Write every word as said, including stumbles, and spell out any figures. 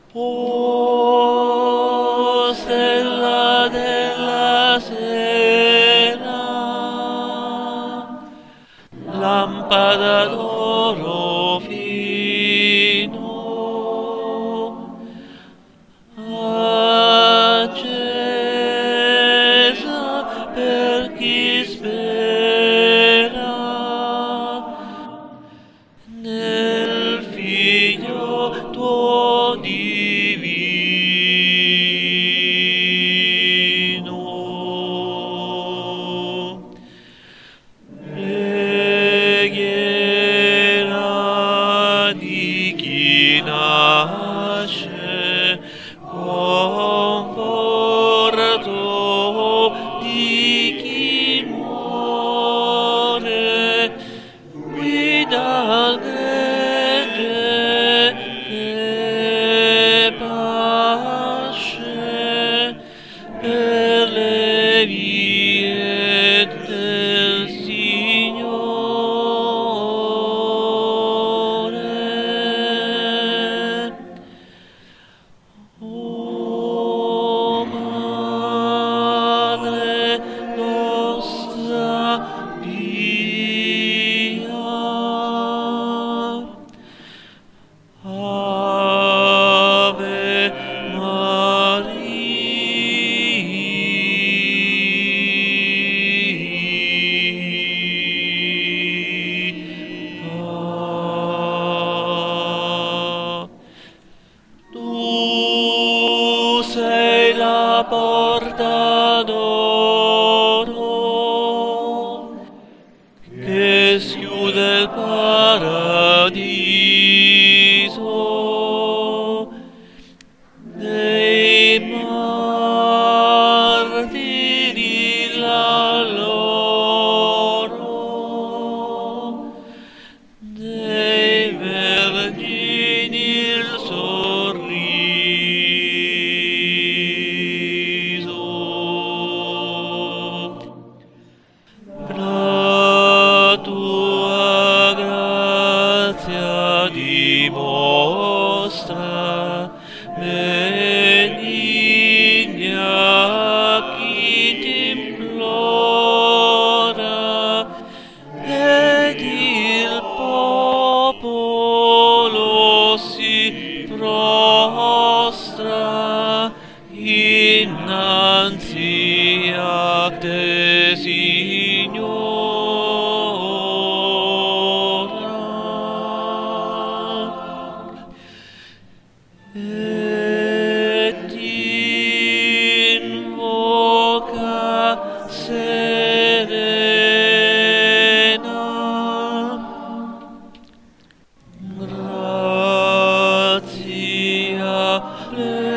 O stella della sera, lampada d'oro fino, accesa per chi spera nel Figlio tuo divino. Preghiera di chi nasce, conforto di chi muore, guida al gregge che pasce per le vie del Signore. O Madre nostra pia, Ave Maria. Tu sei la porta d'oro che schiude il paradiso dei martiri, la loro, dei vergini il sorriso. La tua grazia dimostra benigna a chi t'implora, ed il popolo si prostra innanzi a te, Signora, e ti invoca serena. Gratia plena.